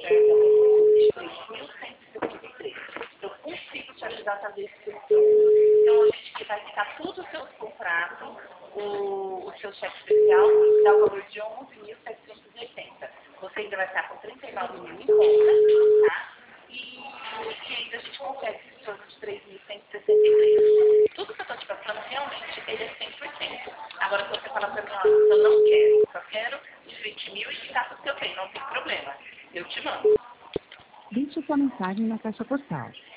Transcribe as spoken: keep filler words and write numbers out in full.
três mil cento e setenta e três. Eu consigo te ajudar a fazer esse seu. Então, a gente vai ficar tudo o seu contrato, o, o seu cheque especial, dá o valor de onze mil setecentos e oitenta. Você ainda vai ficar com trinta e nove mil em conta, tá? E, e ainda a gente consegue esse torno de três mil cento e sessenta e três. Tudo que eu estou te passando, realmente, ele é cem por cento. Agora, se você falar para mim, olha, eu não quero, só quero de vinte mil e ficar com o seu bem, não tem problema. Eu te mando. Deixe sua mensagem na caixa postal.